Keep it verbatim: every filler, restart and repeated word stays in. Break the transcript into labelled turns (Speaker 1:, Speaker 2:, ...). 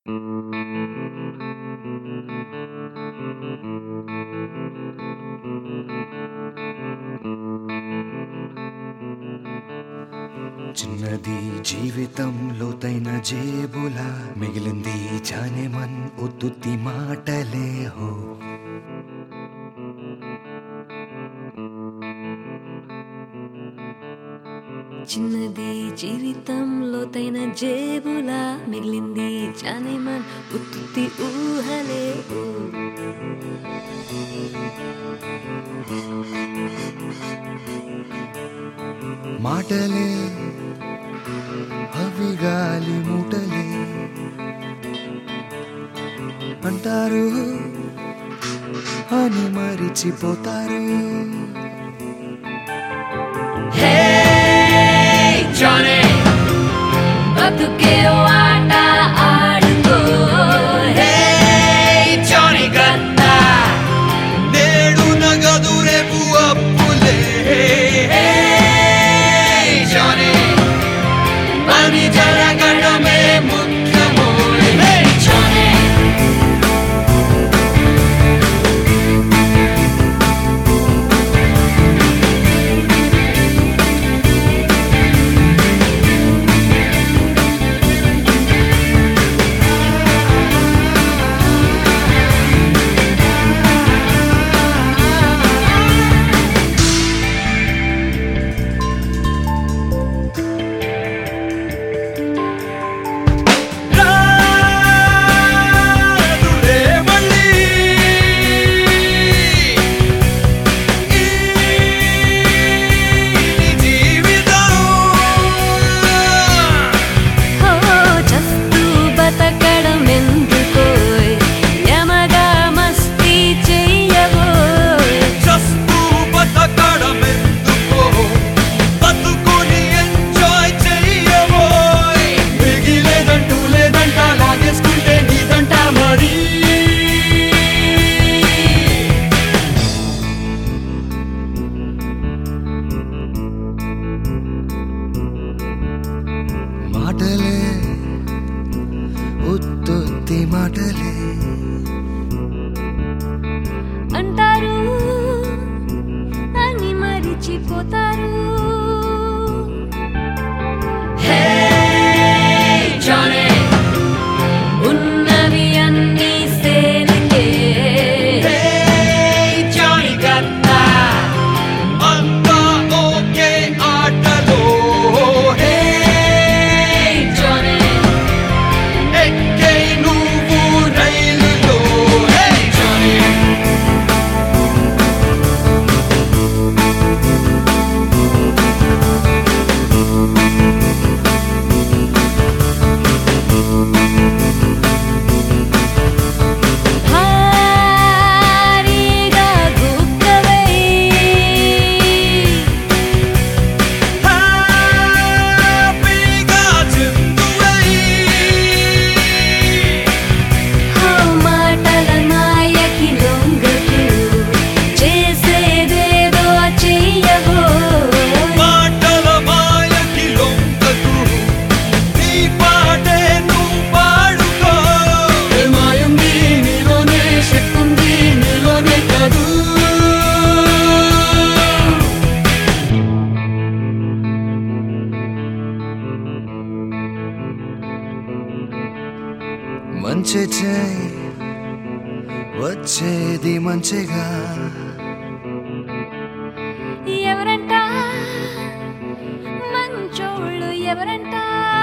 Speaker 1: చిన్నది జీవితం లోతైన జేబులా మిగిలింది జానేమన్ ఉత్తుత్తి మాటలే హో.
Speaker 2: చిన్నది జీవితం లోతైన జేబులా మిగిలింది జానేమన్ ఉత్తుత్తి ఊహలే ఓ.
Speaker 1: మాటలే అవి గాలి మూటలే అంటారు అని మరిచిపోతారు.
Speaker 2: Johnny, బతుకే ఆట ఆడుకో. Hey Johnny గన్నా,
Speaker 1: నేడు నగదు రేపు అప్పులే.
Speaker 2: Hey Johnny, పని జరగడమే ముఖ్యమో. Hey Johnny,
Speaker 1: మాటలే ఉత్తుత్తి మాటలే
Speaker 2: అంటారు అని మరిచిపోతారు. Hey Johnny, ఉన్నవి అన్ని సేనకే. Hey Johnny గన్నా,
Speaker 1: అంతా ఓకే ఆటలో.
Speaker 2: Hey Johnny,
Speaker 1: ఎక్కే నువ్వు రైలులో.
Speaker 2: Hey Johnny, భారీగా గుక్కవై
Speaker 1: హ్యాపీగా చిందువై
Speaker 2: ఆ మాటల మాయకి లొంగకు, చేసేదేదో చెయ్యవో.
Speaker 1: మాటల మాయకి లొంగకు, నీ పాటే నువ్వు పాడుకో.
Speaker 2: ఏ మాయుంది నీలోనే, శక్తుంది నీలోనే కాదు.
Speaker 1: మంచి చేయి వచ్చేది మంచిగా.
Speaker 2: ఎవరంట మంచోళ్ళు ఎవరంట?